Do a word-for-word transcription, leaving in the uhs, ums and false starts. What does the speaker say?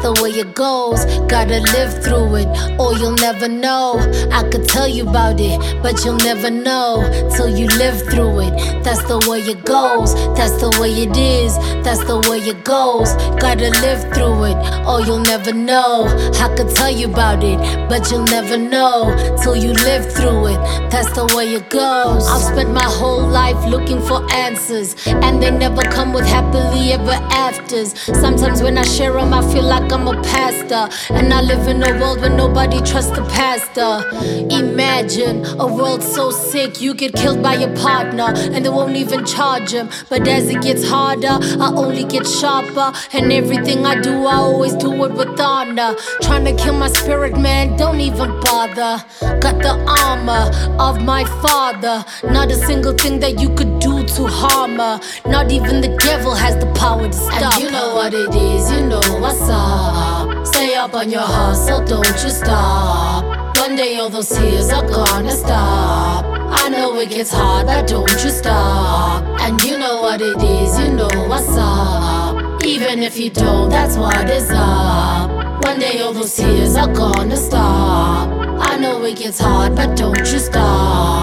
the way it goes. Gotta live through it, or you'll never know. I could tell you about it, but you'll never know till you live through it. That's the way it goes, that's the way it is, that's the way it goes. Gotta live through it, or you'll never know. I could tell you about it, but you'll never know till you live through it. That's the way it goes. I've spent my whole life looking for answers, and they never come with happily ever afters. Sometimes when I share them, I feel like I'm a pastor, and I live in a world where nobody trusts the pastor. Imagine a world so sick you get killed by your partner, and they won't even charge him. But as it gets harder, I only get sharper, and everything I do, I always do it with honor. Trying to kill my spirit, man, don't even bother. Got the armor of my father. Not a single thing that you could do to harm her. Not even the devil has the power to stop. And you know what it is, you know what's up. Stay up on your hustle, don't you stop. One day all those tears are gonna stop. I know it gets hard, but don't you stop. And you know what it is, you know what's up. Even if you don't, that's what is up. One day all those tears are gonna stop. I know it gets hard, but don't you stop.